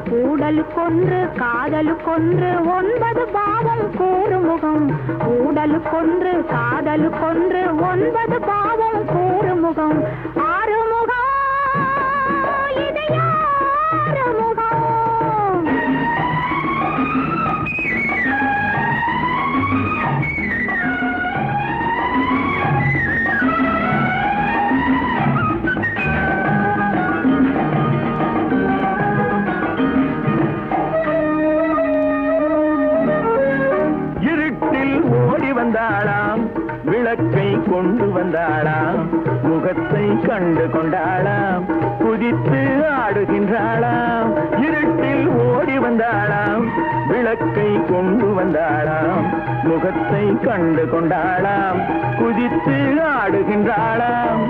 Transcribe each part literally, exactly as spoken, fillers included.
ஊடலுக்கொன்று காதலுக்கொன்று ஒன்பது பாவம் கூறுமுகம். ஊடலுக்கொன்று காதலுக்கொன்று ஒன்பது பாவம் கூறுமுகம். ஆறுமுகம் இது யாறுமுகம்? வந்தாளாம் விளக்கை கொண்டு வந்தாளாம் முகத்தை கண்டு கொண்டாளாம் குதித்து ஆடுகின்றாளாம். இருட்டில் ஓடி வந்தாளாம் விளக்கை கொண்டு வந்தாளாம் முகத்தை கண்டு கொண்டாளாம் குதித்து ஆடுகின்றாளாம்.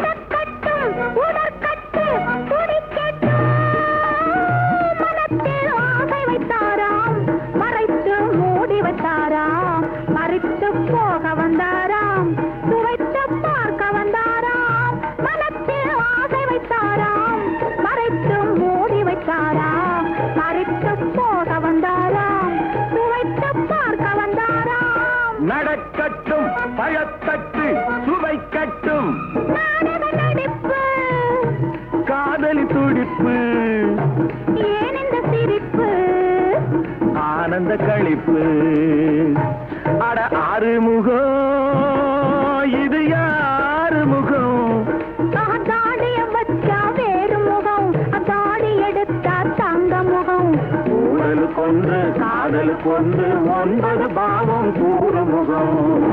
மறித்து போக வந்தாராம் சுவைத்து பார்க்க வந்தாராம். மனத்தில் ஆசை வைத்தாராம் மறைத்து மூடி வைத்தாராம். மறித்து போக வந்தாராம் சுவைத்து பார்க்க வந்தாராம். நடக்கட்டும் பயத்தட்டு சுவை கட்டும் நாடக நடிப்பு காதலி துடிப்பு ஏன் இந்த சிரிப்பு ஆனந்த களிப்பு. அட ஆறுமுகம் இது யாரு முகம்? தாடிய வச்சா வேறு முகம் தாடி எடுத்தா தங்க முகம். ஊழலுக்கொன்று காதலுக்கொன்று ஒன்பது பாவம் கூறு முகம்.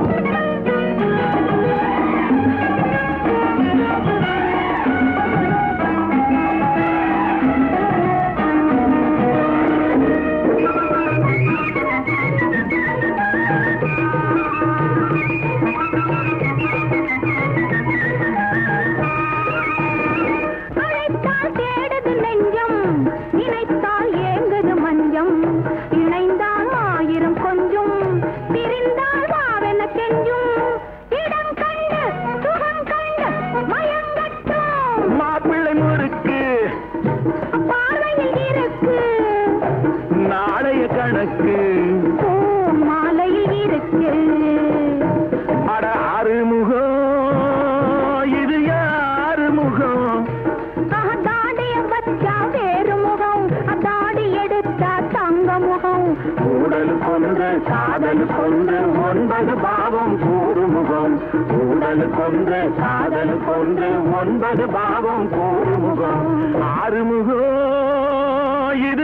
இணைந்தால் ஆயிரம் கொஞ்சம் பிரிந்தால் வாவென கெஞ்சும். இடம் கண்டு சுகம் கண்டு மயங்கட்டும் மாப்பிள்ளை முறுக்கு பார்வையில் இருக்கு நாளைய கணக்கு மாலையில் இருக்கு. அட ஆறுமுகம் இது யாரு முகம்? தாடிய வச்சா வேறு முகம் தாடி எடுத்தா தங்க முகம். ஊடலுக்கொன்று காதலுக்கொன்று ஒன்பது பாவம் கூறு முகம். ஊடலுக்கொன்று காதலுக்கொன்று ஒன்பது பாவம் கூறு முகம். ஆறுமுகம் இது